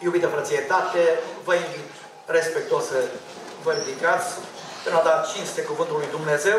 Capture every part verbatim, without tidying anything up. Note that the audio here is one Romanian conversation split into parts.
Iubită frățietate, vă invit respectuos să vă ridicați pentru a da cinste cuvântului lui Dumnezeu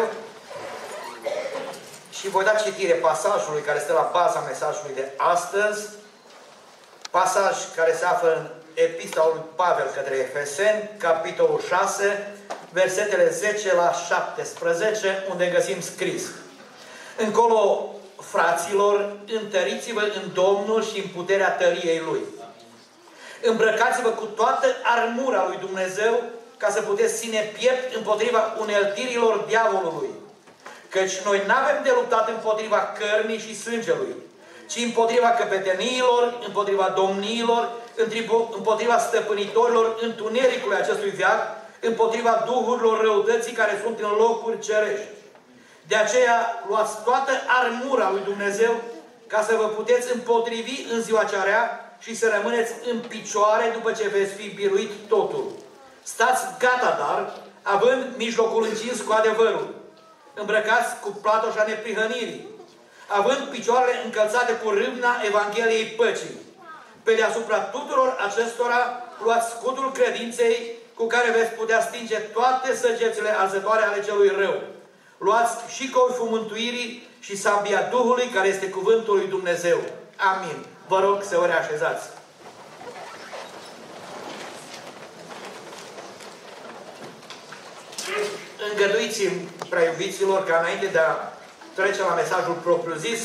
și voi da citire pasajului care stă la baza mesajului de astăzi, pasaj care se află în Epistola lui Pavel către Efeseni, capitolul șase, versetele zece la șaptesprezece, unde găsim scris: încolo, fraților, întăriți-vă în Domnul și în puterea tăriei Lui. Îmbrăcați-vă cu toată armura lui Dumnezeu, ca să puteți ține piept împotriva uneltirilor diavolului. Căci noi n-avem de luptat împotriva cărnii și sângelui, ci împotriva căpeteniilor, împotriva domniilor, împotriva stăpânitorilor întunericului acestui veac, împotriva duhurilor răutății care sunt în locuri cerești. De aceea, luați toată armura lui Dumnezeu, ca să vă puteți împotrivi în ziua cea rea și să rămâneți în picioare după ce veți fi biruit totul. Stați gata, dar, având mijlocul încins cu adevărul. Îmbrăcați cu platoșa neprihănirii, având picioarele încălțate cu râvna Evangheliei păcii. Pe deasupra tuturor acestora, luați scutul credinței, cu care veți putea stinge toate săgețile arzătoare ale celui rău. Luați și coiful mântuirii și sabia Duhului, care este cuvântul lui Dumnezeu. Amin. Vă rog să vă reașezați. Îngăduiți-mi, prea iubiților, ca înainte de a trece la mesajul propriu-zis,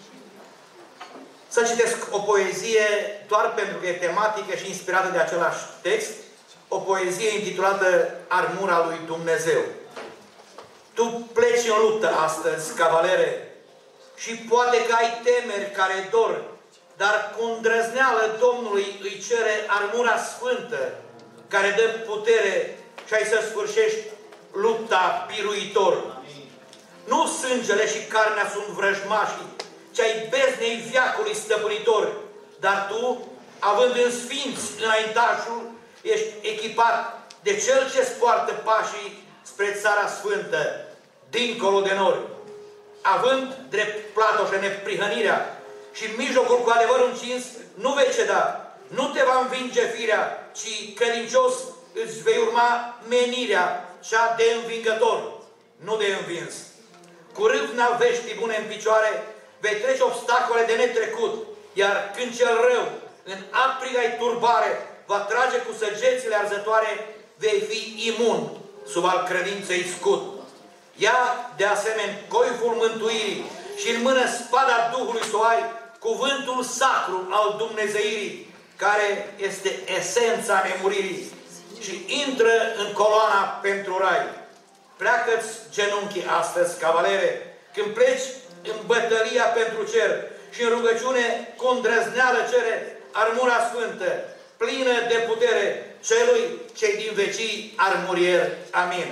să citesc o poezie doar pentru că e tematică și inspirată de același text, o poezie intitulată Armura lui Dumnezeu. Tu pleci în luptă astăzi, cavalere, și poate că ai temeri care dor, dar cu îndrăzneală Domnului îi cere armura sfântă, care dă putere și ai să sfârșești lupta biruitor. Nu sângele și carnea sunt vrăjmașii, ci ai beznei veacului stăpânitor, dar tu, având în sfinți înaintașul, ești echipat de Cel ce-ți poartă pașii spre Țara Sfântă, dincolo de nori. Având drept platoșă neprihănirea și în mijlocul cu adevărul încins, nu vei ceda, nu te va învinge firea, ci credincios îți vei urma menirea, cea de învingător, nu de învins. Cu râvna veștii bune în picioare, vei trece obstacole de netrecut, iar când cel rău, în apriga-i turbare, va trage cu săgețile arzătoare, vei fi imun sub al credinței scut. Ia, de asemenea, coiful mântuirii și în mână spada Duhului să o ai, cuvântul sacru al Dumnezeirii, care este esența nemuririi, și intră în coloana pentru rai. Pleacă-ți genunchii astăzi, cavalere, când pleci în bătălia pentru cer și în rugăciune cu îndrăzneală cere armura sfântă, plină de putere, celui ce din vecii armurier. Amin.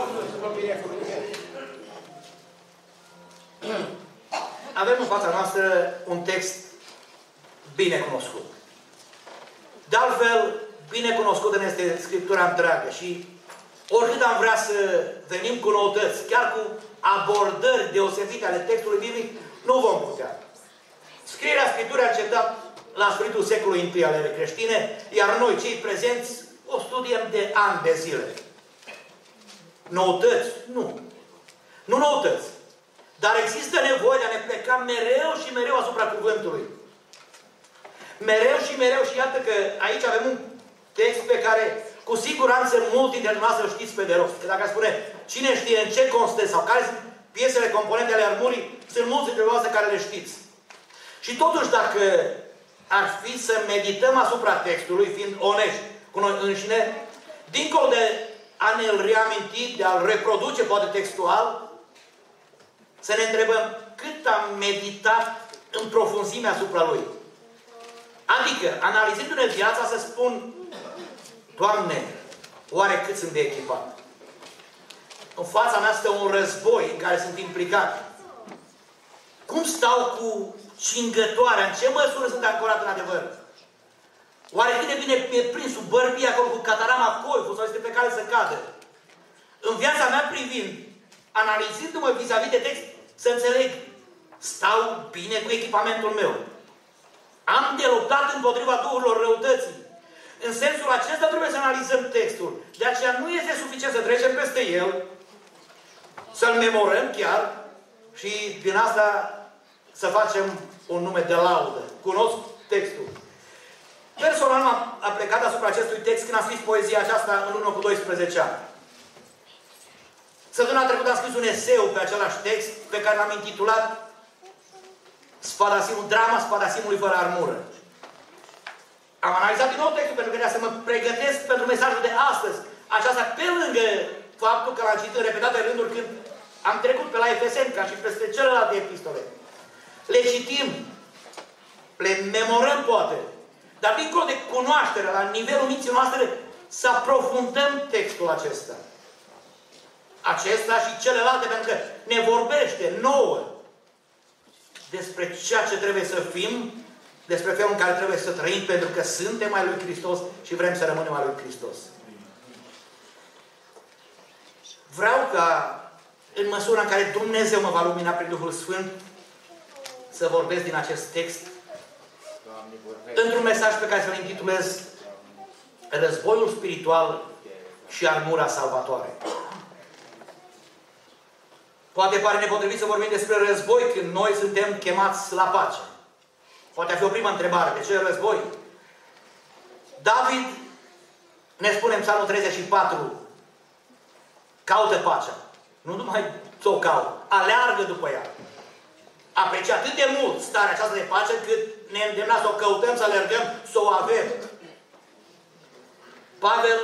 Avem în fața noastră un text bine cunoscut. De altfel, bine cunoscută ne este Scriptura întreagă și oricât am vrea să venim cu noutăți, chiar cu abordări deosebite ale textului biblic, nu vom putea. Scrierea Scripturii a încetat la sfârșitul secolului întâi al erei creștine, iar noi, cei prezenți, o studiem de ani de zile. Noutăți? Nu. Nu noutăți. Dar există nevoie de a ne pleca mereu și mereu asupra cuvântului. Mereu și mereu, și iată că aici avem un text pe care cu siguranță mulți dintre dumneavoastră știți pe de rost. Că dacă spune cine știe în ce constă sau care sunt piesele componente ale armurii, sunt mulți dintre dumneavoastră care le știți. Și totuși, dacă ar fi să medităm asupra textului, fiind onești cu noi înșine, dincolo de a ne-l reaminti, de a-l reproduce, poate textual, să ne întrebăm cât am meditat în profunzime asupra lui. Adică, analizându-ne viața, să spun: Doamne, oare cât sunt de echipat? În fața mea stă un război în care sunt implicat. Cum stau cu cingătoarea? În ce măsură sunt ancorat în adevăr? Oare cât de bine mi-e prins sub bărbie acolo cu catarama coiful sau este pe care să cadă? În viața mea privind, analizându-mă vis-a-vis de text, să înțeleg, stau bine cu echipamentul meu. Am de luptat împotriva duhurilor răutății. În sensul acesta trebuie să analizăm textul. De aceea nu este suficient să trecem peste el, să-l memorăm chiar și din asta să facem un nume de laudă. Cunosc textul. Personal m-am plecat asupra acestui text când am scris poezia aceasta în urmă cu doisprezece ani. Săptămâna trecută am scris un eseu pe același text pe care l-am intitulat Spadasimul, drama Spadasimului fără armură. Am analizat din nou textul pentru că să mă pregătesc pentru mesajul de astăzi. Aceasta pe lângă faptul că l-am citit în repetate rânduri când am trecut pe la Efeseni, ca și peste celelalte epistole. Le citim, le memorăm poate, dar dincolo de cunoaștere, la nivelul minții noastre, să aprofundăm textul acesta. Acesta și celelalte, pentru că ne vorbește nouă despre ceea ce trebuie să fim, despre felul în care trebuie să trăim, pentru că suntem ai lui Hristos și vrem să rămânem ai lui Hristos. Vreau ca, în măsura în care Dumnezeu mă va lumina prin Duhul Sfânt, să vorbesc din acest text într-un mesaj pe care să-l intitulez Războiul spiritual și armura salvatoare. Poate pare nepotrivit să vorbim despre război când noi suntem chemați la pace. Poate fi o primă întrebare. De ce război? David ne spune în Psalmul treizeci și patru, caută pacea. Nu numai să o caută, aleargă după ea. Aprecia atât de mult starea aceasta de pace cât ne îndemna să o căutăm, să alergăm, să o avem. Pavel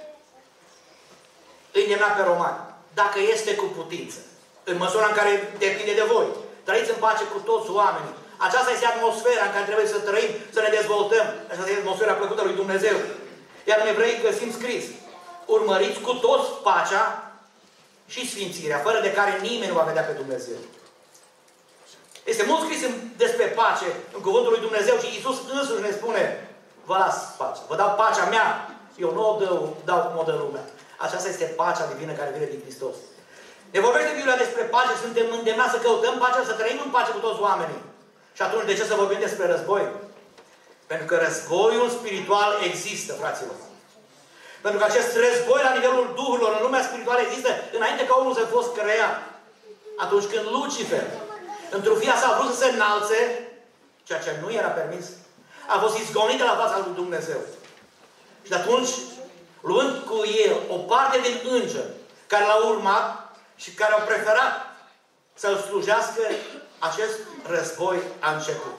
îi îndemna pe romani. Dacă este cu putință, în măsura în care depinde de voi, trăiți în pace cu toți oamenii. Aceasta este atmosfera în care trebuie să trăim, să ne dezvoltăm. Aceasta este atmosfera plăcută lui Dumnezeu. Iar în Evrei găsim scris, urmăriți cu toți pacea și sfințirea, fără de care nimeni nu va vedea pe Dumnezeu. Este mult scris despre pace în cuvântul lui Dumnezeu și Iisus însuși ne spune, vă las pace, vă dau pacea mea, eu nu o dau, dau cum o dă lumea. Aceasta este pacea divină care vine din Hristos. Ne vorbește Biblia despre pace, suntem îndemnați să căutăm pacea, să trăim în pace cu toți oamenii. Și atunci de ce să vorbim despre război? Pentru că războiul spiritual există, fraților. Pentru că acest război la nivelul duhurilor, în lumea spirituală există înainte ca omul să fost creat. Atunci când Lucifer, într-o fia sa, a vrut să se înalțe, ceea ce nu era permis, a fost izgonit de la fața lui Dumnezeu. Și de atunci, luând cu el o parte din îngeri care l-au urmat și care au preferat să-l slujească, acest război a început.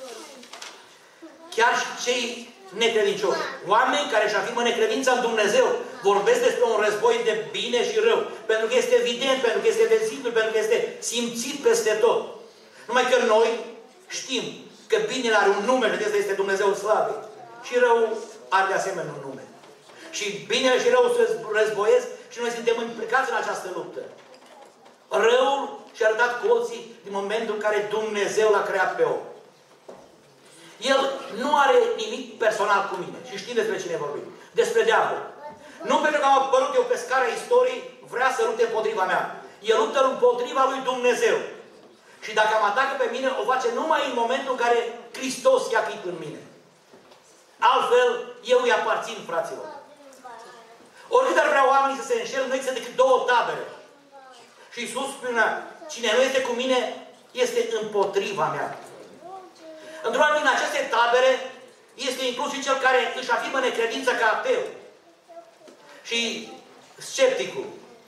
Chiar și cei necredincioși, oameni care își afirmă necredința în Dumnezeu, vorbesc despre un război de bine și rău. Pentru că este evident, pentru că este vizibil, pentru că este simțit peste tot. Numai că noi știm că binele are un nume, vedeți, este Dumnezeul slavei. Și rău are de asemenea un nume. Și binele și răul se războiesc și noi suntem implicați în această luptă. Răul și-a arătat colții din momentul în care Dumnezeu l-a creat pe om. El nu are nimic personal cu mine. Și știm despre cine vorbim. Despre diavol. Nu pentru că am apărut eu pe scara istoriei, vrea să lupte împotriva mea. El luptă împotriva lui Dumnezeu. Și dacă mă atacă pe mine, o face numai în momentul în care Hristos ia chip în mine. Altfel, eu îi aparțin, fraților. Oricât ar vrea oamenii să se înșel, nu există decât două tabere. Și Iisus spunea, cine nu este cu mine, este împotriva mea. Într-una din aceste tabere este inclus și cel care își afirmă necredința ca ateu. Și scepticul.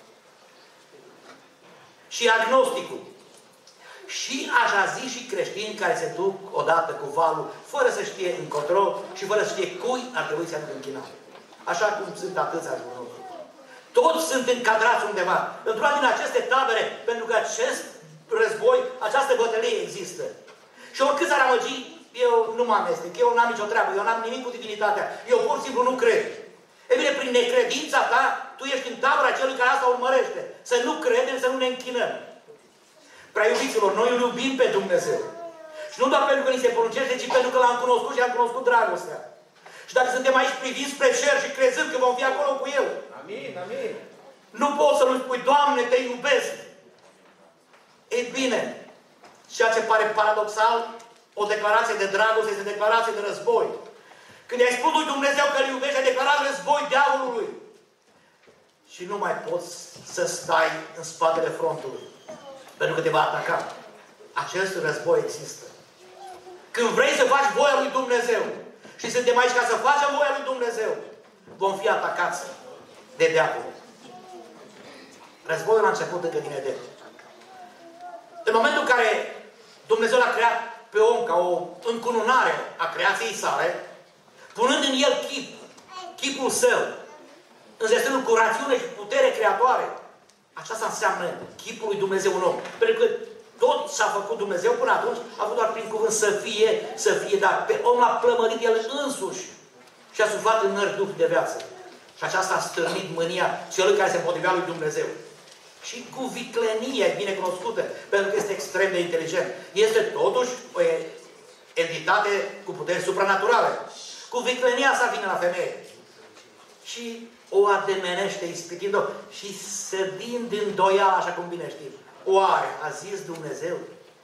Și agnosticul. Și așa zi și creștini care se duc odată cu valul, fără să știe încotro și fără să știe cui ar trebui să aducă închinare. Așa cum sunt atâția jurul. Toți sunt încadrați undeva. Într-una din aceste tabere, pentru că acest război, această bătălie există. Și oricât s-ar amăgi, eu nu mă amestec, eu n-am nicio treabă, eu n-am nimic cu divinitatea. Eu pur și simplu nu cred. E bine, prin necredința ta, tu ești în tabăra celui care asta urmărește. Să nu credem, să nu ne închinăm. Prea iubiților, noi îl iubim pe Dumnezeu. Și nu doar pentru că ni se poruncește, ci pentru că l-am cunoscut și am cunoscut dragostea. Și dacă suntem aici priviți spre cer și crezând că vom fi acolo cu El, amin, amin. Nu poți să nu spui, Doamne, te iubesc. Ei bine, ceea ce pare paradoxal, o declarație de dragoste este o declarație de război. Când i-ai spus lui Dumnezeu că îl iubești, ai declarat război diavolului. Și nu mai poți să stai în spatele frontului. Pentru că te va ataca. Acest război există. Când vrei să faci voia lui Dumnezeu și suntem aici ca să facem voia lui Dumnezeu, vom fi atacați de diavol. Războiul a început încă din Eden. În momentul în care Dumnezeu l-a creat pe om ca o încununare a creației sale, punând în el chip, chipul său, înzestrându-l cu rațiune și putere creatoare, aceasta înseamnă chipul lui Dumnezeu în om. Pentru că tot s-a făcut Dumnezeu până atunci, a avut doar prin cuvânt să fie, să fie, dar pe om l-a plămărit el însuși și a suflat în nări duh de viață. Și aceasta a stârnit mânia celui care se împotrivea lui Dumnezeu. Și cu viclenie bine cunoscută, pentru că este extrem de inteligent. Este totuși o entitate cu puteri supranaturale. Cu viclenia sa vine la femeie. Și o ademenește, ispitind-o și sădind îndoială, așa cum bine știm. Oare a zis Dumnezeu?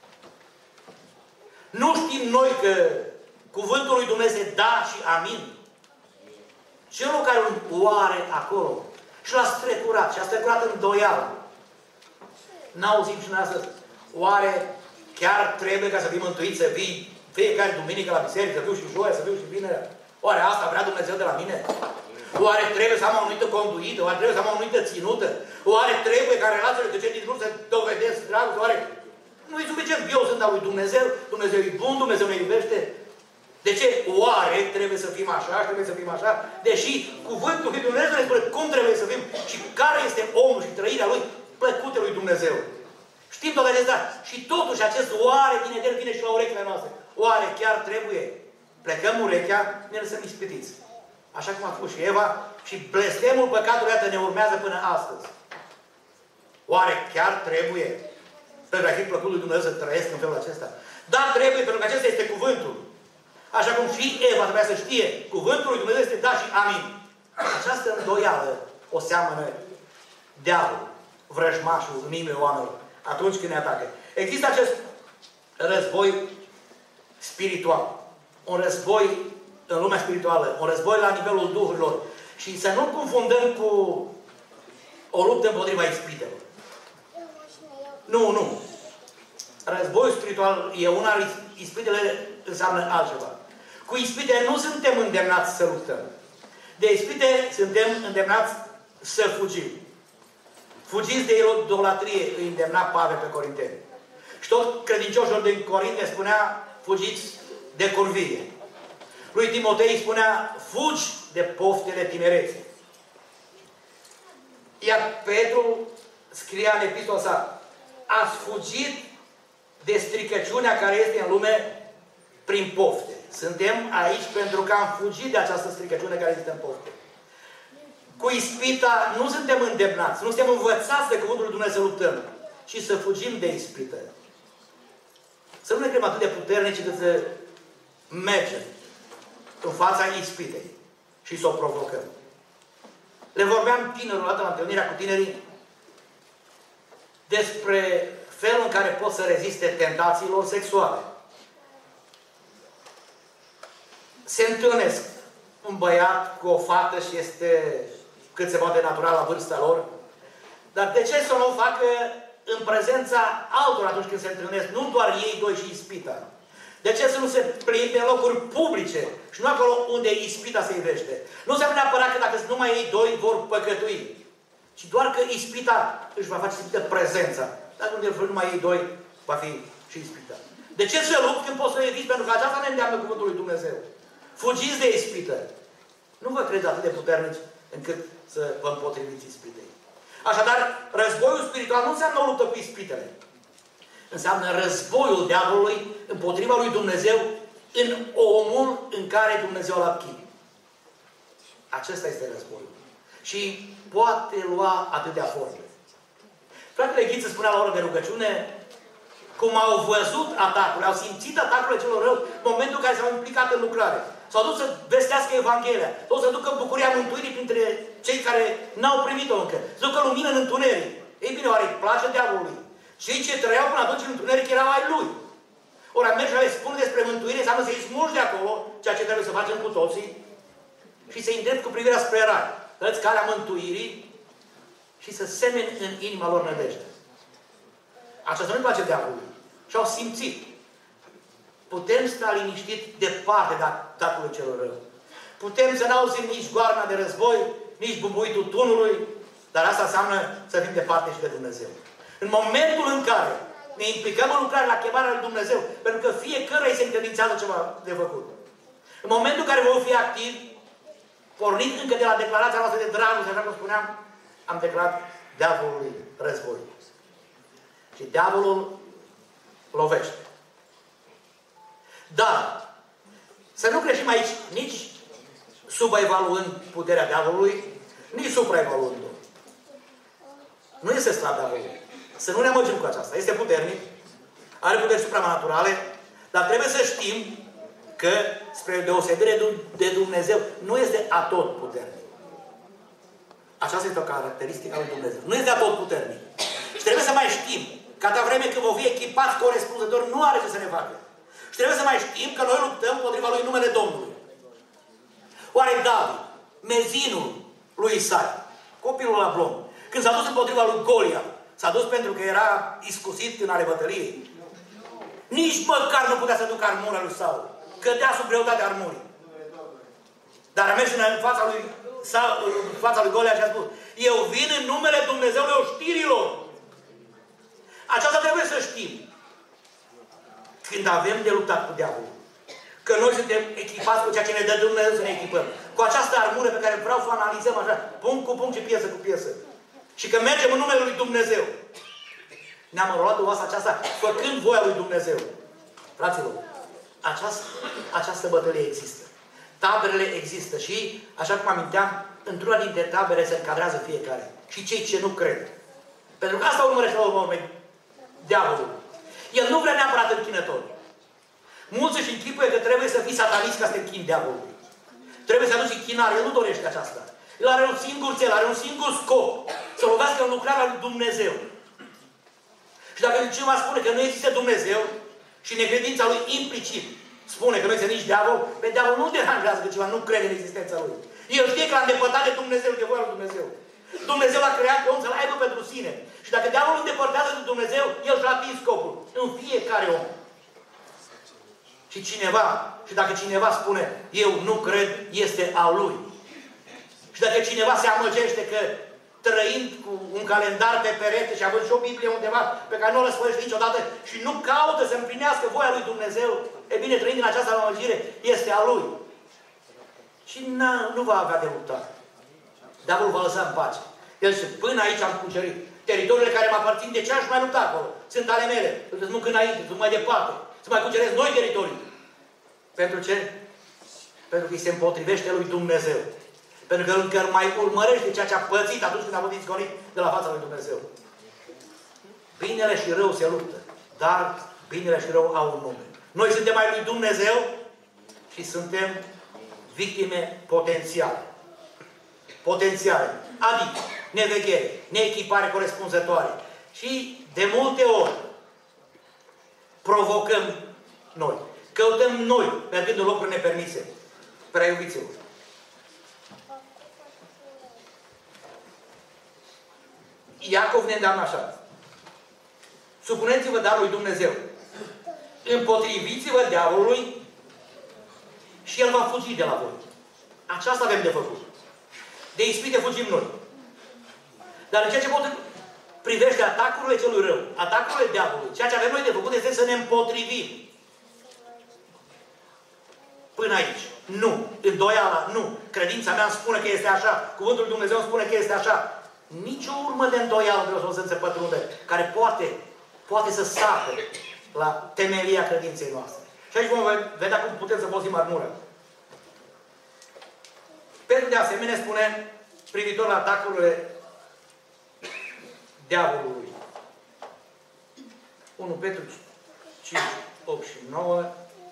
Nu știm noi că cuvântul lui Dumnezeu da și amin? Celul care un oare acolo și l-a strecurat și a strecurat îndoială. N-auzim și noi astăzi. Oare chiar trebuie ca să fim mântuiți, să vii fiecare duminică la biserică, să fiu și joia, să fiu și vinerea? Oare asta vrea Dumnezeu de la mine? Oare trebuie să am o anumită conduită? Oare trebuie să am o anumită ținută? Oare trebuie ca relațiile cu cei din jur să dovedesc dragoste? Oare nu e suficient? Eu sunt al lui Dumnezeu, Dumnezeu e bun, Dumnezeu ne iubește. De ce oare trebuie să fim așa, trebuie să fim așa? Deși cuvântul lui Dumnezeu ne spune cum trebuie să fim și care este omul și trăirea lui plăcute lui Dumnezeu. Știm toate acestea. Și totuși acest oare vine de el, vine și la urechile noastre. Oare chiar trebuie? Plecăm urechea, ne lăsăm ispitiți. Așa cum a făcut și Eva, și blestemul păcatului, iată, ne urmează până astăzi. Oare chiar trebuie? Pentru a fi plăcut lui Dumnezeu să trăiesc în felul acesta. Dar trebuie, pentru că acesta este cuvântul. Așa cum și Eva trebuia să știe, cuvântul lui Dumnezeu este da și amin. Această îndoială o seamănă diavolul, vrăjmașul în inimile oamenilor, atunci când ne atacă. Există acest război spiritual. Un război în lumea spirituală. Un război la nivelul duhurilor. Și să nu confundăm cu o luptă împotriva ispitelor. Nu, nu. Războiul spiritual e una, ispitele înseamnă altceva. Cu ispite nu suntem îndemnați să luptăm. De ispite suntem îndemnați să fugim. Fugiți de idolatrie, îi îndemna Pavel pe Corinteni. Și tot credincioșilor din Corint le spunea, fugiți de curvie. Lui Timotei spunea, fugi de poftele tinereții. Iar Petru scria în epistola sa, ați fugit de stricăciunea care este în lume prin pofte. Suntem aici pentru că am fugit de această stricăciune care este în pofte. Cu ispita nu suntem îndemnați, nu suntem învățați de cuvântul lui Dumnezeu să luptăm, ci să fugim de ispită. Să nu ne credem atât de puternici cât să mergem în fața ispitei și să o provocăm. Le vorbeam tinerul odată la întâlnirea cu tinerii despre felul în care pot să reziste tentațiilor sexuale. Se întâlnesc un băiat cu o fată și este cât se poate natural la vârsta lor. Dar de ce să nu o facă în prezența altora atunci când se întâlnesc? Nu doar ei doi și ispita. De ce să nu se plimbe în locuri publice și nu acolo unde ispita se ivește? Nu înseamnă neapărat că dacă numai ei doi vor păcătui, ci doar că ispita își va face simțită prezența. Dacă unde vor numai ei doi, va fi și ispita. De ce să lupt când poți să eviți? Pentru că aceasta ne îndeamnă cuvântul lui Dumnezeu. Fugiți de ispită. Nu vă credeți atât de puternici încât să vă împotriviți ispitei. Așadar, războiul spiritual nu înseamnă o luptă cu ispitele. Înseamnă războiul diavolului împotriva lui Dumnezeu în omul în care Dumnezeu l-a chip. Acesta este războiul. Și poate lua atâtea forme. Fratele Ghiță spunea la oră de rugăciune, cum au văzut atacurile, au simțit atacurile celor rău în momentul în care s-au implicat în lucrare. S-au dus să vestească Evanghelia. Sau să ducă bucuria mântuirii printre cei care n-au primit-o încă. Să ducă lumină în întuneric. Ei bine, oare îi place diavolului? Cei ce trăiau până atunci în întuneric erau ai lui. Ori merge și le spune despre mântuire, înseamnă să-i smulgi de acolo ceea ce trebuie să facem cu toții și să-i îndrept cu privirea spre rai. Dă-ți calea mântuirii și să semeni în inima lor nădejde. Aceasta nu-i place diavolului. Și-au simțit. Putem sta liniștit departe de atacul celor rău. Putem să n-auzim nici goarna de război, nici bumbuitul tunului, dar asta înseamnă să fim departe și de Dumnezeu. În momentul în care ne implicăm în lucrare la chemarea lui Dumnezeu, pentru că fiecare îi se încredințează ceva de făcut. În momentul în care vom fi activi, pornind încă de la declarația noastră de dragoste, așa cum spuneam, am declarat diavolului război. Și diavolul lovește. Dar, să nu greșim aici nici subevaluând puterea diavolului, nici supraevaluând-o. Nu este slab diavolul. Să nu ne amăgim cu aceasta. Este puternic, are puteri supranaturale, dar trebuie să știm că, spre deosebire de Dumnezeu, nu este atot puternic. Aceasta este o caracteristică a lui Dumnezeu. Nu este atot puternic. Și trebuie să mai știm că atâta vreme când vom fi echipați corespunzător, nu are ce să ne facă. Și trebuie să mai știm că noi luptăm împotriva lui numele Domnului. Oare David, mezinul lui Isai, copilul Ablom, când s-a dus împotriva lui Golia, s-a dus pentru că era iscusit în ale bătăliei? Nici măcar nu putea să ducă armura lui Saul. Cădea sub greutatea armurii. Dar a mers în fața lui, în fața lui Golia și a spus: eu vin în numele Dumnezeului oștirilor. Aceasta trebuie să știm. Când avem de luptat cu diavolul. Că noi suntem echipați cu ceea ce ne dă Dumnezeu să ne echipăm. Cu această armură pe care vreau să o analizăm așa, punct cu punct și piesă cu piesă. Și că mergem în numele lui Dumnezeu. Ne-am înrolat în oasa aceasta făcând voia lui Dumnezeu. Fraților, această, această bătălie există. Taberele există și, așa cum aminteam, într-una dintre tabere se încadrează fiecare. Și cei ce nu cred. Pentru că asta urmărește la urmă urmei diavolul. El nu vrea neapărat închinători. Mulți își închipuie că trebuie să fii satanist ca să te închini diavolului. Trebuie să aduci închinare. El nu dorește aceasta. El are un singur cel, are un singur scop. Să lovească în lucrarea lui Dumnezeu. Și dacă cineva spune că nu există Dumnezeu și necredința lui implicit spune că nu este nici diavol, pe diavol nu deranjează că ceva nu crede în existența lui. El știe că a îndepărtat de Dumnezeu, de voia lui Dumnezeu. Dumnezeu l-a creat pe om să-l aibă pentru sine. Și dacă diavolul îndepărtează de Dumnezeu, el și-a atins scopul. În fiecare om. Și cineva, și dacă cineva spune, eu nu cred, este al lui. Și dacă cineva se amăgește că trăind cu un calendar pe perete și având și o Biblie undeva pe care nu o răsfăiește niciodată și nu caută să împlinească voia lui Dumnezeu, e bine, trăind în această amăgire, este a lui. Și nu va avea de luptat. Diavolul va lăsa în pace. El zice, până aici am cucerit. Teritoriile care mă aparțin, de ce aș mai lupta acolo? Sunt ale mele. Îți duc înainte, îți duc mai departe. Să mai cuceresc noi teritorii. Pentru ce? Pentru că îi se împotrivește lui Dumnezeu. Pentru că încă mai urmărește ceea ce a pățit atunci când a fost izgonit de la fața lui Dumnezeu. Binele și rău se luptă. Dar binele și rău au un nume. Noi suntem ai lui Dumnezeu și suntem victime potențiale. Potențiale. Adică neveghere, neechipare corespunzătoare. Și de multe ori provocăm noi. Căutăm noi, mergând în locuri nepermise. Prea iubiților. Iacov ne îndeamnă așa. Supuneți-vă darul lui Dumnezeu. Împotriviți-vă diavolului și el va fugi de la voi. Aceasta avem de făcut. De ispite fugim noi. Dar în ceea ce pot privește atacurile celui rău, atacurile diavolului, ceea ce avem noi de făcut este să ne împotrivim. Până aici. Nu. Îndoiala, nu. Credința mea îmi spune că este așa. Cuvântul lui Dumnezeu îmi spune că este așa. Nici o urmă de îndoială vreau să se pătrunde, care poate, poate să sape la temelia credinței noastre. Și aici vom vedea cum putem să folosim armura. Petru de asemenea spune, privitor la atacurile diavolului. unu Petru cinci, opt și nouă.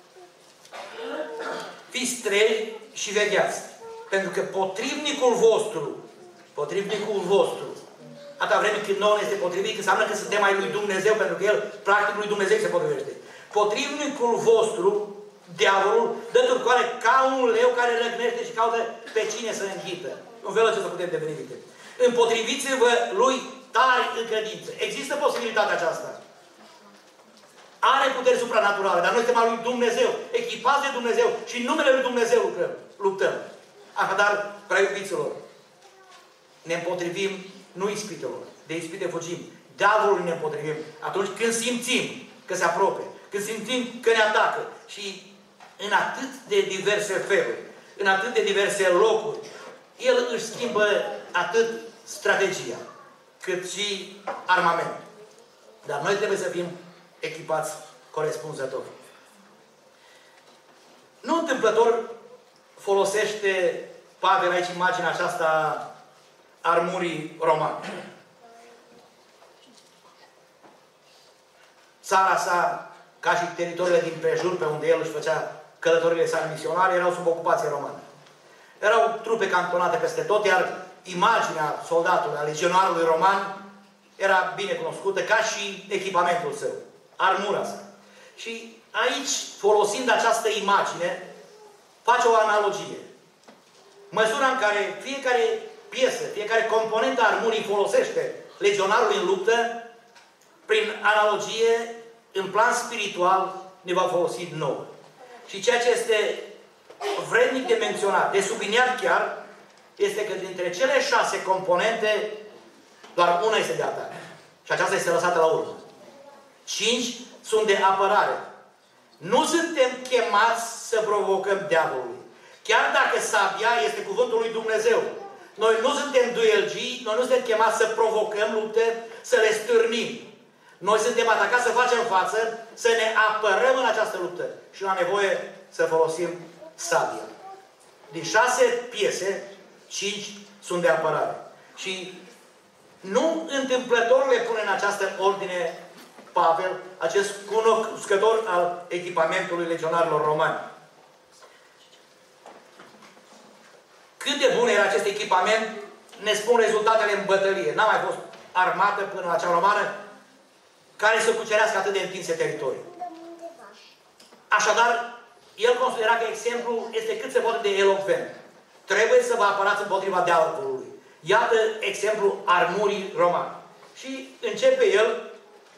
Fiți treji și vegheați. Pentru că potrivnicul vostru, potrivnicul vostru, atâta vreme când nouă este potrivit, înseamnă că suntem ai lui Dumnezeu, pentru că el, practic, lui Dumnezeu se potrivește. potrivnicul vostru, diavolul, dă turcoare ca un leu care răgnește și caută pe cine să înghită. În felul acesta putem deveni victime. Împotriviți-vă lui tari în credință. Există posibilitatea aceasta. Are puteri supranaturale, dar noi suntem al lui Dumnezeu, echipați de Dumnezeu și în numele lui Dumnezeu lucrăm, luptăm. Așadar, prea iubiților, ne împotrivim nu ispitelor, de ispite fugim. Diavolului ne împotrivim atunci când simțim că se apropie, când simțim că ne atacă și în atât de diverse feluri, în atât de diverse locuri, el își schimbă atât strategia, cât și armament. Dar noi trebuie să fim echipați corespunzător. Nu întâmplător folosește Pavel aici imaginea aceasta armurii romane. Țara sa, ca și teritoriile din prejur, pe unde el își făcea călătorile sale misionare, erau sub ocupație romană. Erau trupe cantonate peste tot, iar imaginea soldatului, a legionarului roman, era bine cunoscută, ca și echipamentul său, armura sa. Și aici, folosind această imagine, face o analogie. Măsura în care fiecare piesă, fiecare componentă a armurii folosește legionarul în luptă, prin analogie, în plan spiritual, ne va folosi nouă. Și ceea ce este vrednic de menționat, de subliniat chiar, este că dintre cele șase componente, doar una este de atac. Și aceasta este lăsată la urmă. Cinci sunt de apărare. Nu suntem chemați să provocăm diavolului. Chiar dacă sabia este cuvântul lui Dumnezeu. Noi nu suntem duelgii, noi nu suntem chemați să provocăm lupte, să le stârnim. Noi suntem atacați să facem față, să ne apărăm în această luptă. Și la nevoie să folosim sabia. Din șase piese, cinci sunt de apărare. Și nu întâmplător le pune în această ordine Pavel, acest cunoscător al echipamentului legionarilor romani. Cât de bun era acest echipament, ne spun rezultatele în bătălie. N-a mai fost armată până la cea romană care să cucerească atât de întinse teritorii. Așadar, el considera că exemplul este cât se poate de elocvent. Trebuie să vă apărați împotriva diavolului. Iată exemplul armurii romane. Și începe el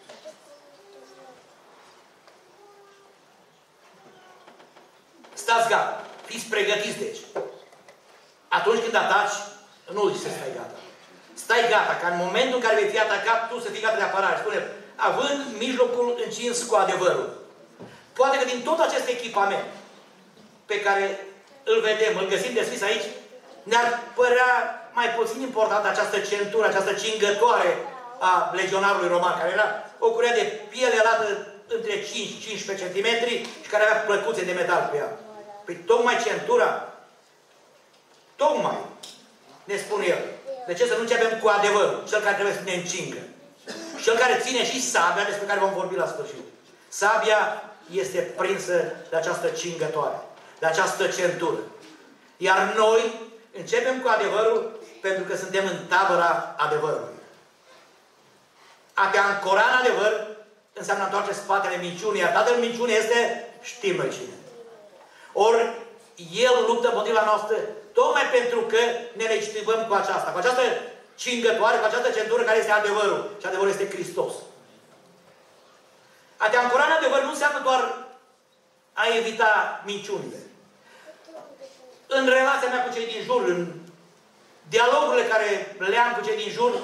stați gata. Fiți pregătiți, deci. Atunci când ataci, nu zici să stai gata. Stai gata, ca în momentul în care vei fi atacat, tu să fii gata de apărare. Spune, având mijlocul încins cu adevărul. Poate că din tot acest echipament pe care îl vedem, îl găsim deschis aici, ne-ar părea mai puțin importantă această centură, această cingătoare a legionarului roman, care era o curea de piele lată între cinci și cincisprezece centimetri și care avea plăcuțe de metal pe ea. Păi tocmai centura, tocmai, ne spune el. De ce să nu începem cu adevărul? Cel care trebuie să ne încingă. Și cel care ține și sabia, despre care vom vorbi la sfârșit. Sabia este prinsă de această cingătoare, de această centură. Iar noi începem cu adevărul pentru că suntem în tabăra adevărului. A te ancora în adevăr înseamnă întoarce spatele minciunii, iar tatăl minciunii este, știm noi cine. Ori el luptă împotriva noastră tocmai pentru că ne legitimăm cu aceasta, cu această cingătoare, cu această centură care este adevărul. Și adevărul este Hristos. A te ancora în adevăr nu înseamnă doar a evita minciunile. În relația mea cu cei din jur, în dialogurile care le am cu cei din jur,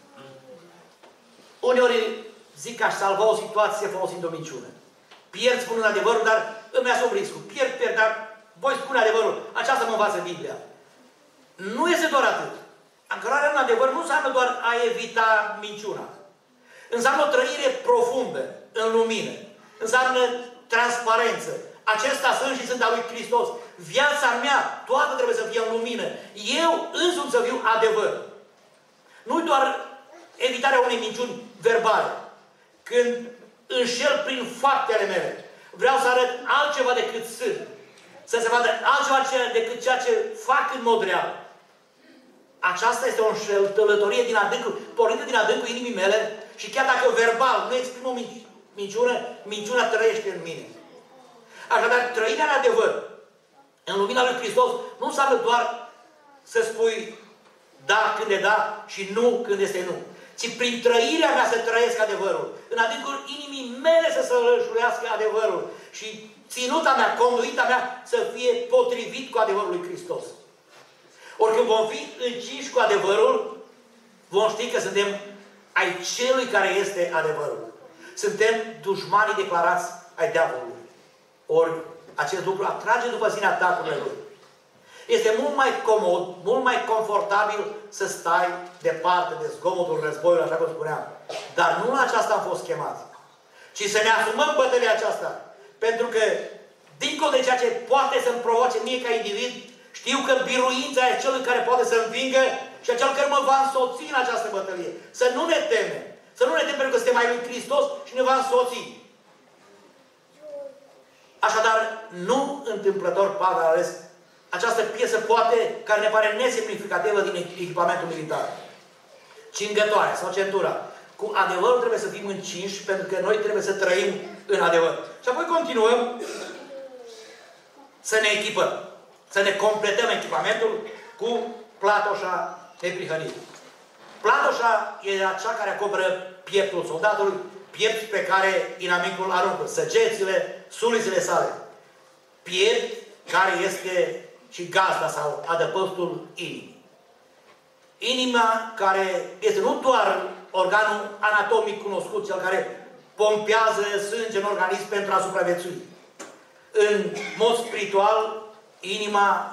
uneori zic că aș salva o situație folosind o minciună. Pierd spunând adevărul, dar îmi asum riscul. Pierd, pierd, dar voi spune adevărul. Aceasta mă învață Biblia. Nu este doar atât. Ancorarea în adevăr nu înseamnă doar a evita minciuna. Înseamnă o trăire profundă, în lumină. Înseamnă transparență. Acesta sunt și sunt al lui Hristos. Viața mea, toată trebuie să fie în lumină. Eu însumi să fiu adevăr. Nu doar evitarea unei minciuni verbale. Când înșel prin faptele mele, vreau să arăt altceva decât sunt. Să se vadă altceva decât ceea ce fac în mod real. Aceasta este o înșelătorie din adâncul, pornită din adâncul inimii mele și chiar dacă verbal nu exprim o minciună, minciuna trăiește în mine. Așadar, trăirea în adevăr, în lumina lui Hristos, nu înseamnă doar să spui da când e da și nu când este nu. Ci prin trăirea mea să trăiesc adevărul. În adâncul inimii mele să sălășuiască adevărul. Și ținuta mea, conduita mea să fie potrivit cu adevărul lui Hristos. Ori când vom fi încinși cu adevărul, vom ști că suntem ai celui care este adevărul. Suntem dușmanii declarați ai diavolului. Ori acest lucru atrage după sine atacurile lui. Este mult mai comod, mult mai confortabil să stai departe de zgomotul războiului, așa cum spuneam. Dar nu la aceasta am fost chemați. Ci să ne asumăm bătălia aceasta. Pentru că, dincolo de ceea ce poate să-mi provoace mie ca individ, știu că biruința e celui care poate să învingă și acel care mă va însoți în această bătălie. Să nu ne temem. Să nu ne temem pentru că suntem ai lui Hristos și ne va însoți. Așadar, nu întâmplător Pavel a ales această piesă poate, care ne pare nesemnificativă din echipamentul militar. Cingătoarea sau centura. Cu adevărul trebuie să fim încinși, pentru că noi trebuie să trăim în adevăr. Și apoi continuăm să ne echipăm. Să ne completăm echipamentul cu platoșa neprihănită. Platoșa e acea care acoperă pieptul soldatului, piept pe care inamicul aruncă săgețile, sulițele sale. Piept care este și gazda sau adăpostul inimii. Inima care este nu doar organul anatomic cunoscut, cel care pompează sânge în organism pentru a supraviețui. În mod spiritual, inima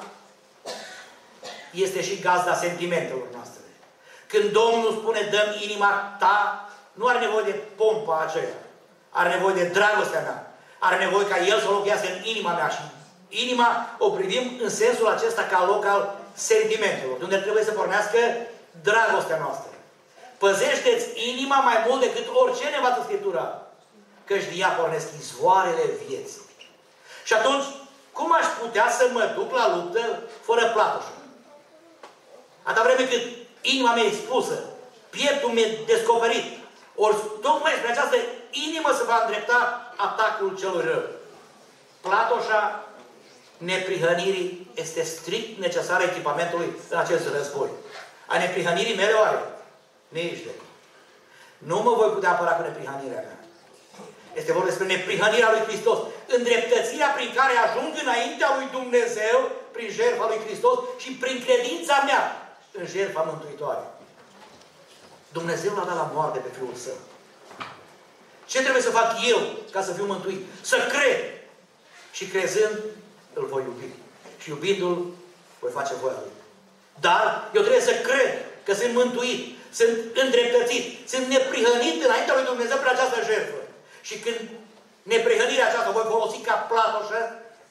este și gazda sentimentelor noastre. Când Domnul spune, dă-mi inima ta, nu are nevoie de pompa aceea. Are nevoie de dragostea mea. Are nevoie ca El să locuiască în inima mea. Și inima o privim în sensul acesta ca loc al sentimentelor, unde trebuie să pornească dragostea noastră. Păzește-ți inima mai mult decât orice ne învață Scriptura, căci din ea pornesc izvoarele vieții. Și atunci, cum aș putea să mă duc la luptă fără platoșă? Atâta vreme cât inima mea e expusă, pieptul meu descoperit, ori tocmai spre această inimă se va îndrepta atacul celui rău. Platoșa neprihănirii este strict necesară echipamentului în acest război. A neprihănirii mele oare? Nici de cum. Nu mă voi putea apăra cu neprihănirea mea. Este vorba despre neprihănirea lui Hristos. Îndreptățirea prin care ajung înaintea lui Dumnezeu prin jertfa lui Hristos și prin credința mea în jertfa mântuitoare. Dumnezeu l-a dat la moarte pe Fiul Său. Ce trebuie să fac eu ca să fiu mântuit? Să cred. Și crezând, îl voi iubi. Și iubindu-l, voi face voia lui. Dar eu trebuie să cred că sunt mântuit, sunt îndreptățit, sunt neprihănit înaintea lui Dumnezeu prin această jertfă. Și când neprihănirea aceasta voi folosi ca platoșă,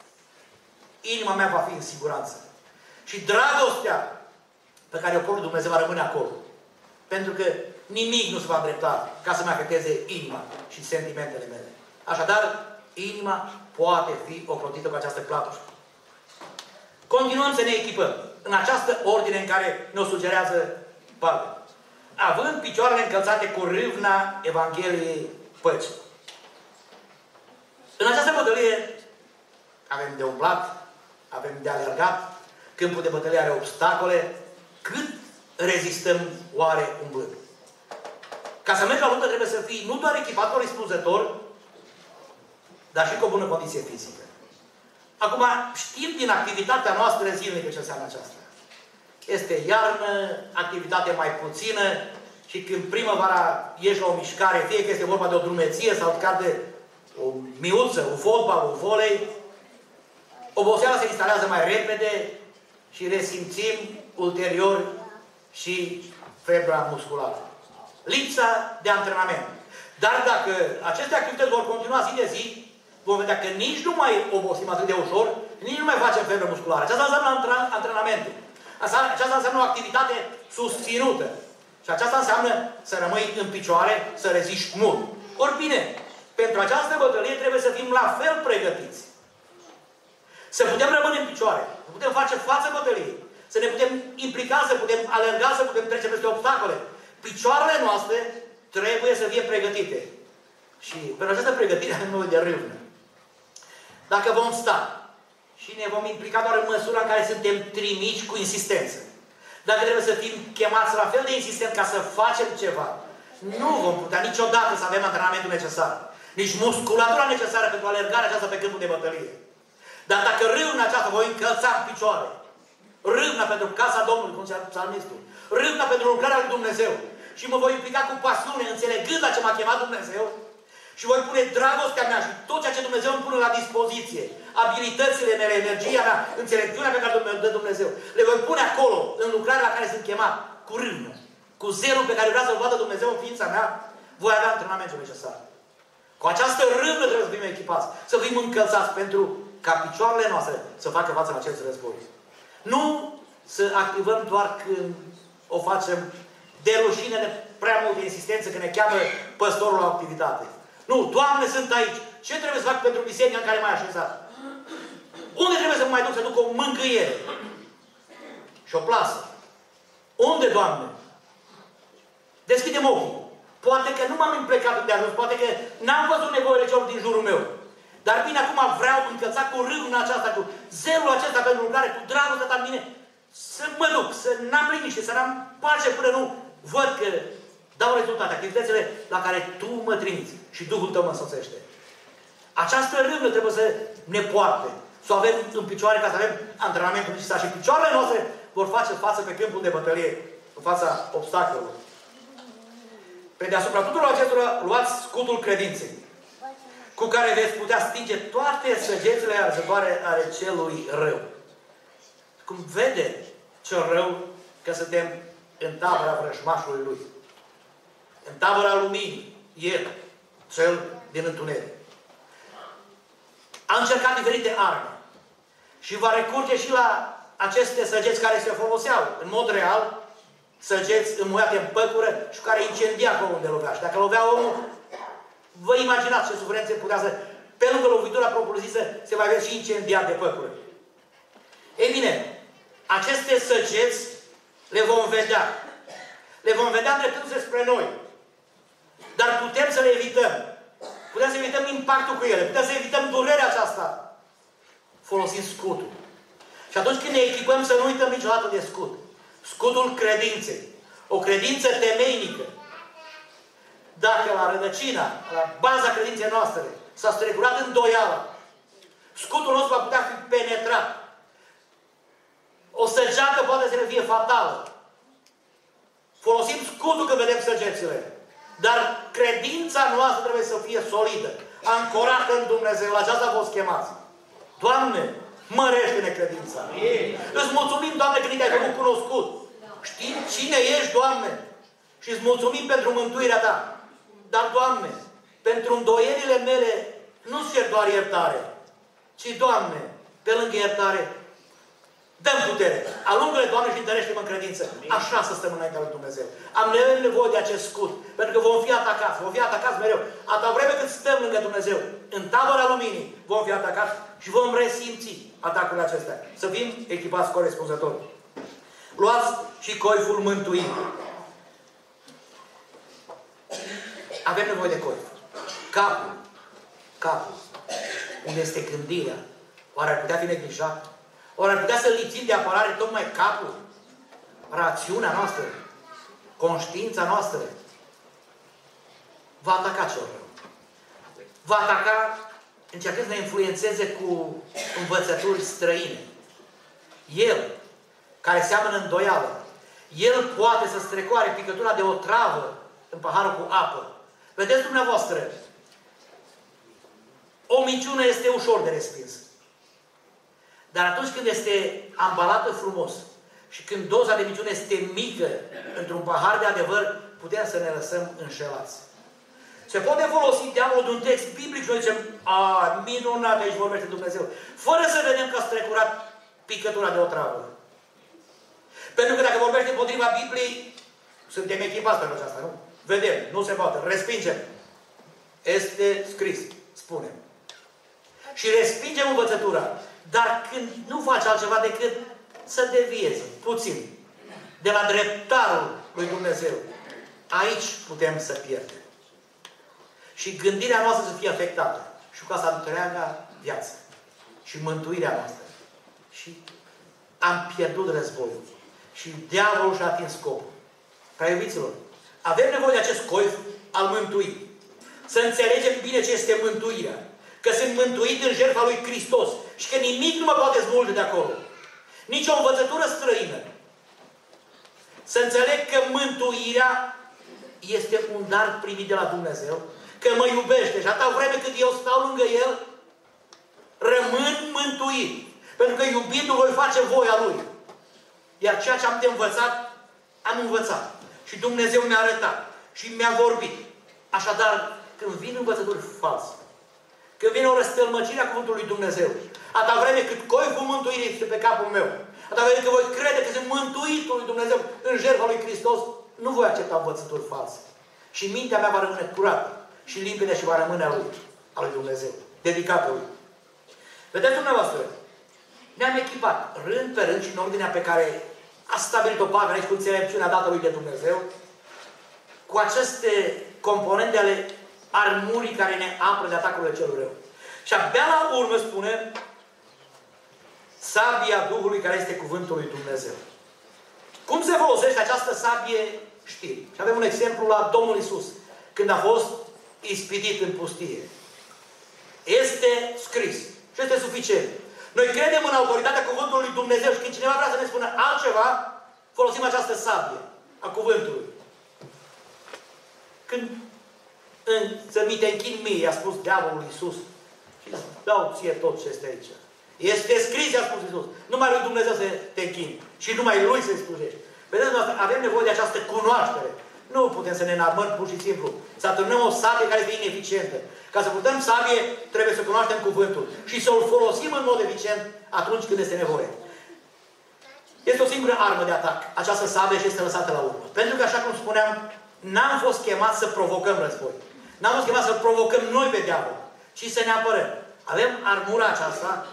inima mea va fi în siguranță. Și dragostea pe care o port Dumnezeu va rămâne acolo. Pentru că nimic nu se va îndrepta ca să-mi afecteze inima și sentimentele mele. Așadar, inima poate fi ocrotită cu această platoșă. Continuăm să ne echipăm în această ordine în care ne-o sugerează Pavel. Având picioarele încălțate cu râvna Evangheliei Păcii. În această bătălie avem de umblat, avem de alergat, câmpul de bătălie are obstacole. Cât rezistăm oare umblând? Ca să mergi la luptă trebuie să fii nu doar echipat corespunzător, dar și cu o bună condiție fizică. Acum, știm din activitatea noastră zilnică ce înseamnă aceasta. Este iarnă, activitate mai puțină și când primăvara ieși la o mișcare, fie că este vorba de o drumeție sau chiar de o miuță, un fotbal, un volei, oboseala se instalează mai repede și resimțim ulterior și febra musculară. Lipsa de antrenament. Dar dacă aceste activități vor continua zi de zi, vom vedea că nici nu mai obosim atât de ușor, nici nu mai facem febră musculară. Aceasta înseamnă antrenamentul. Aceasta înseamnă o activitate susținută. Și aceasta înseamnă să rămâi în picioare, să reziști mult. Ori bine, pentru această bătălie trebuie să fim la fel pregătiți. Să putem rămâne în picioare, să putem face față bătăliei, să ne putem implica, să putem alerga, să putem trece peste obstacole. Picioarele noastre trebuie să fie pregătite. Și pentru această pregătire avem nevoie de râvnă. Dacă vom sta și ne vom implica doar în măsura în care suntem trimiși cu insistență, dacă trebuie să fim chemați la fel de insistent ca să facem ceva, nu vom putea niciodată să avem antrenamentul necesar. Nici musculatura necesară pentru alergarea aceasta pe câmpul de bătălie. Dar dacă râvna aceasta voi încălța în picioare, râvna pentru casa Domnului, cum zicea psalmistul, râvna pentru lucrarea lui Dumnezeu, și mă voi implica cu pasiune, înțelegând la ce m-a chemat Dumnezeu, și voi pune dragostea mea și tot ceea ce Dumnezeu îmi pune la dispoziție, abilitățile mele, energia mea, înțelepciunea pe care îmi dă Dumnezeu, le voi pune acolo, în lucrarea la care sunt chemat, cu râvnă, cu zelul pe care vrea să-l vadă Dumnezeu în ființa mea, voi avea antrenamentul necesar. Cu această râvnă trebuie să fim echipați, să fim încălțați pentru ca picioarele noastre să facă față în acest război. Nu să activăm doar când o facem de rușine, de prea multă insistență, când ne cheamă păstorul la activitate. Nu, Doamne, sunt aici. Ce trebuie să fac pentru biserica în care m-ai așezat? Unde trebuie să mă mai duc să duc o mângâiere? Și o plasă. Unde, Doamne? Deschide-mi ochii. Poate că nu m-am implecat de ajuns, poate că n-am văzut nevoile celor din jurul meu. Dar bine, acum vreau încălțat cu râvna aceasta, cu zelul acesta pentru lucrare, cu dragostea ta în mine, să mă duc, să n-am liniște, să n-am pace până nu văd că dau rezultate, activitățile la care Tu mă trimiți și Duhul Tău mă însoțește. Această râvnă trebuie să ne poarte, să o avem în picioare ca să avem antrenamentul necesar și picioarele noastre vor face față pe câmpul de bătălie, în fața obstacolelor. Pe deasupra tuturor acestora, luați scutul credinței, cu care veți putea stinge toate săgețile arzătoare ale celui rău. Cum vede cel rău că suntem în tabăra vrăjmașului lui. În tabăra luminii, el, cel din întuneric. A încercat diferite arme și va recurge și la aceste săgeți care se foloseau în mod real, săgeți înmuiate în păcură și care incendia acolo unde lovea. Și dacă lovea omul, vă imaginați ce suferințe putea să, pe lângă lovitura propriu-zisă, se va vedea și incendiat de păcură. Ei bine, aceste săgeți le vom vedea. Le vom vedea îndreptându-se spre noi. Dar putem să le evităm. Putem să evităm impactul cu ele. Putem să evităm durerea aceasta. Folosind scutul. Și atunci când ne echipăm, să nu uităm niciodată de scut. Scutul credinței. O credință temeinică. Dacă la rădăcina, la baza credinței noastre, s-a strecurat îndoiala, scutul nostru va putea fi penetrat. O săgeată poate să ne fie fatală. Folosim scutul când vedem săgețile. Dar credința noastră trebuie să fie solidă, ancorată în Dumnezeu. La aceasta vă chemați. Doamne, mărește-ne credința. Îți mulțumim, Doamne, că ne-ai făcut cunoscut. Știm cine ești, Doamne. Și îți mulțumim pentru mântuirea Ta. Dar, Doamne, pentru îndoierile mele nu-ți cer doar iertare, ci, Doamne, pe lângă iertare, dăm putere. Alungă-le, Doamne, și întărește-mă în credință. Așa să stăm înaintea lui Dumnezeu. Am nevoie de acest scut. Pentru că vom fi atacați. Vom fi atacați mereu. Atâta vreme cât stăm lângă Dumnezeu, în tabăra luminii, vom fi atacați și vom resimți atacurile acestea. Să fim echipați corespunzător. Luați și coiful mântuirii. Avem nevoie de coif. Capul. Capul. Unde este gândirea? Oare ar putea fi neglijat? Oare ar putea să lipsim de apărare tocmai capul? Rațiunea noastră? Conștiința noastră? Va ataca cel rău. Va ataca încercând să ne influențeze cu învățături străine. El, care seamănă îndoială, el poate să strecoare picătura de o travă în paharul cu apă. Vedeți dumneavoastră, o minciună este ușor de respins. Dar atunci când este ambalată frumos și când doza de minciună este mică într-un pahar de adevăr, putem să ne lăsăm înșelați. Se poate folosi diavolul de un text biblic și noi zicem, a, minunat, aici vorbește Dumnezeu, fără să vedem că a strecurat picătura de o travă. Pentru că dacă vorbește împotriva Bibliei, suntem echipați pentru aceasta, nu? Vedem, nu se poate, respingem. Este scris, spunem. Și respingem învățătura. Dar când nu faci altceva decât să deviezi puțin de la dreptarul lui Dumnezeu, aici putem să pierdem. și gândirea noastră să fie afectată. Și cu asta întreaga viață. Și mântuirea noastră. Și am pierdut războiul. Și diavolul și-a atins scopul. Prea iubiților, avem nevoie de acest coif al mântuirii. Să înțelegem bine ce este mântuirea. Că sunt mântuit în jertfa lui Hristos. Și că nimic nu mă poate smulge de acolo. Nici o învățătură străină. Să înțeleg că mântuirea este un dar primit de la Dumnezeu. Că mă iubește. Și atâta vreme cât eu stau lângă El, rămân mântuit. Pentru că iubindu-L voi face voia Lui. Iar ceea ce am de învățat, am învățat. Și Dumnezeu mi-a arătat. Și mi-a vorbit. Așadar, când vin învățături false, când vine o răstălmăcire a cuvântului lui Dumnezeu, atâta vreme cât coiful mântuirii este pe capul meu, atâta vreme cât voi crede că sunt mântuitul lui Dumnezeu în jertfa lui Hristos, nu voi accepta învățături false. Și mintea mea va rămâne curată și limpede și va rămâne a lui, a lui Dumnezeu, dedicată lui. Vedeți dumneavoastră, ne-am echipat rând pe rând și în ordinea pe care a stabilit-o Pavel aici cu înțelepciunea dată lui de Dumnezeu, cu aceste componente ale armurii care ne apără de atacurile celor rău. Și abia la urmă spune sabia Duhului care este cuvântul lui Dumnezeu. Cum se folosește această sabie? Știm. Și avem un exemplu la Domnul Iisus, când a fost ispitit în pustie. Este scris. Și este suficient. Noi credem în autoritatea cuvântului lui Dumnezeu și când cineva vrea să ne spună altceva, folosim această sabie a cuvântului. Când în, să mi te închin mie, i-a spus diavolul Iisus, și îți dau ție tot ce este aici. Este scris, i-a spus Iisus. Numai lui Dumnezeu să te închini. Și numai Lui să-i slujești. Vedeți, avem nevoie de această cunoaștere. Nu putem să ne înarmăm pur și simplu. Să atârnăm o sabie care este ineficientă. Ca să putem sabie, trebuie să cunoaștem cuvântul. Și să-l folosim în mod eficient atunci când este nevoie. Este o singură armă de atac. Această sabie și este lăsată la urmă. Pentru că, așa cum spuneam, n-am fost chemați să provocăm război. N-am fost chemați să provocăm noi pe diavol, ci să ne apărăm. Avem armura aceasta,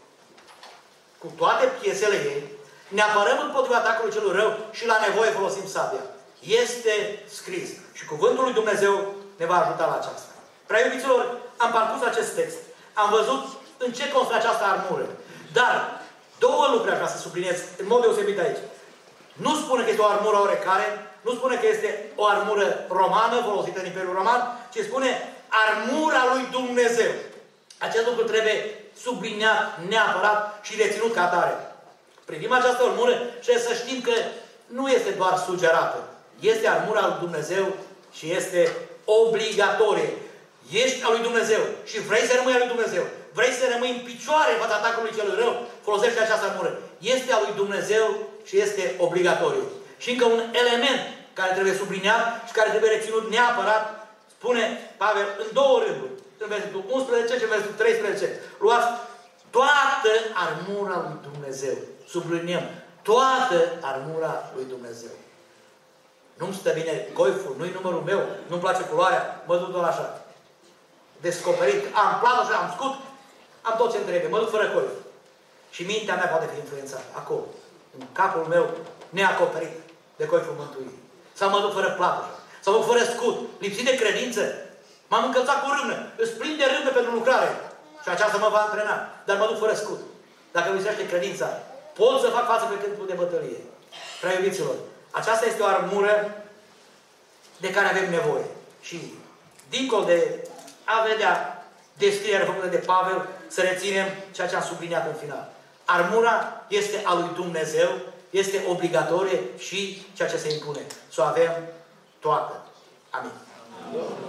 cu toate piesele ei, ne apărăm împotriva atacului celor rău și la nevoie folosim sabia. Este scris. Și cuvântul lui Dumnezeu ne va ajuta la aceasta. Prea iubiților, am parcurs acest text. Am văzut în ce constă această armură. Dar două lucruri aș vrea să subliniez în mod deosebit aici. Nu spune că este o armură oarecare, nu spune că este o armură romană folosită în Imperiul Roman, ci spune armura lui Dumnezeu. Acest lucru trebuie subliniat neapărat și reținut ca atare. Privim această armură și să știm că nu este doar sugerată. Este armura lui Dumnezeu și este obligatorie. Ești al lui Dumnezeu și vrei să rămâi al lui Dumnezeu. Vrei să rămâi în picioare în fața atacului celui rău, folosește această armură. Este al lui Dumnezeu și este obligatoriu. Și încă un element care trebuie subliniat și care trebuie reținut neapărat, spune Pavel în două rânduri. În versetul unsprezece și în versetul treisprezece. Luați toată armura lui Dumnezeu. Subliniem. Toată armura lui Dumnezeu. Nu-mi stă bine coiful, nu-i numărul meu, nu-mi place culoarea, mă duc doar așa. Descoperit, am plată și am scut, am tot ce-mi trebuie, mă duc fără coif. Și mintea mea poate fi influențată, acolo, în capul meu, neacoperit de coiful mântuirii. Sau mă duc fără plată, sau mă duc fără scut, lipsit de credință. M-am încălțat cu râvnă, îți plin de râvnă pentru lucrare. Și aceasta mă va antrena, dar mă duc fără scut. Dacă îmi lipsește credința, pot să fac față pe câmpul de bătălie. Prea iubiților, aceasta este o armură de care avem nevoie. Și, dincolo de a vedea descrierea făcută de Pavel, să reținem ceea ce am subliniat în final. Armura este a lui Dumnezeu, este obligatorie și ceea ce se impune. Să o avem toată. Amin. Amin.